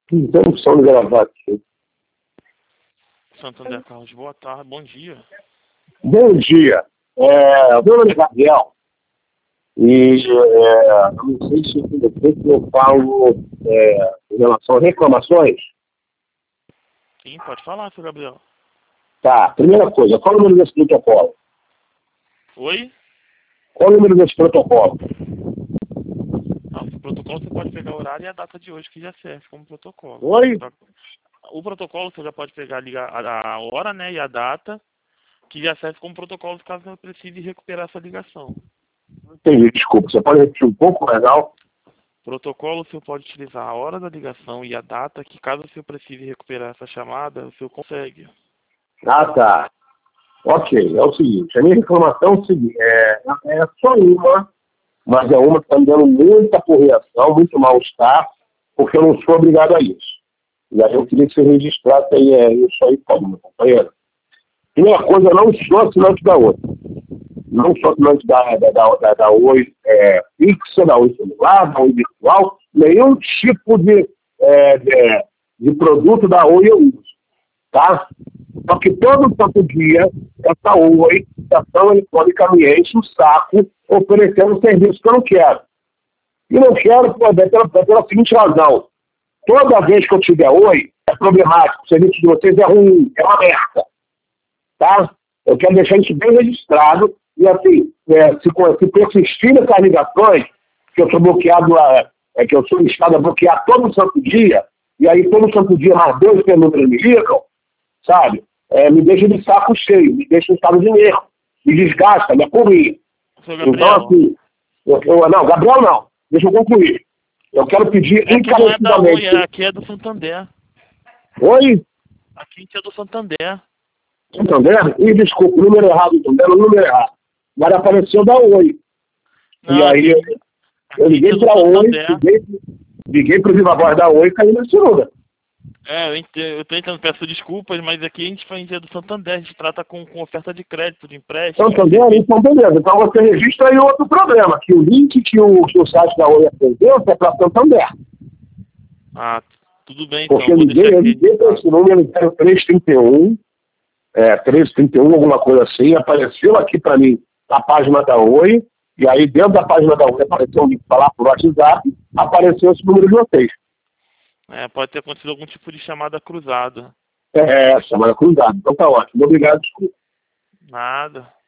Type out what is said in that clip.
Então, só me gravar aqui. Santander Carlos, boa tarde, bom dia. Bom dia. Meu nome é Gabriel. E eu não sei se eu falo em relação a reclamações. Sim, pode falar, seu Gabriel. Tá, primeira coisa, qual é o número desse protocolo? Oi? Qual é o número desse protocolo? Não, o protocolo você pode pegar o horário e a data de hoje, que já serve como protocolo. Oi? O protocolo você já pode pegar a hora, né, e a data, que já serve como protocolo caso você precise recuperar essa ligação. Entendi, desculpa. Você pode repetir um pouco mais alto? Protocolo, o senhor pode utilizar a hora da ligação e a data, que caso o senhor precise recuperar essa chamada, o senhor consegue. Ah, tá. Ok, é o seguinte, a minha reclamação é o seguinte, é só uma, mas é uma que está me dando muita aporreação, muito mal-estar, porque eu não sou obrigado a isso. E aí eu queria que você registrasse aí, isso aí, por meu companheiro. Primeira coisa, eu não sou assinante da Oi. Não sou assinante da Oi fixa, da Oi celular, da Oi virtual, nenhum tipo de produto da Oi eu uso. Tá? Só que todo santo dia, essa Oi, estação eletrônica, me enche o saco oferecendo um serviço que eu não quero. E não quero pela seguinte razão. Toda vez que eu tiver Oi, é problemático. O serviço de vocês é ruim, é uma merda. Tá? Eu quero deixar isso bem registrado. E assim, se persistir nessas ligações, que eu sou bloqueado, que eu sou instado a bloquear todo santo dia, e aí todo santo dia mais 2 números me ligam, sabe? Me deixa de saco cheio, me deixa em estado de nervo, me desgasta, me apurria. Então, assim, não, Gabriel não, deixa eu concluir. Eu quero pedir Aqui não é da Oi, encarecidamente. aqui é do Santander. Oi? Aqui é do Santander. Santander? Ih, desculpa, o número errado, Santander, o número errado. Mas apareceu da Oi. Não, E aí eu liguei para a Oi, liguei para o Viva Voz da Oi e caí na segunda. Eu tô entendendo, peço desculpas, mas aqui a gente é do Santander, a gente trata com oferta de crédito, de empréstimo. Santander, então beleza. Então você registra aí outro problema, que o link que o site da Oi apresenta é para Santander. Ah, tudo bem então. Porque eu liguei para esse número 0331, 1331, alguma coisa assim, apareceu aqui para mim a página da Oi, e aí dentro da página da Oi apareceu um link para lá por WhatsApp, apareceu esse número de vocês. Pode ter acontecido algum tipo de chamada cruzada. Chamada cruzada. Então tá ótimo. Obrigado, desculpa. Nada.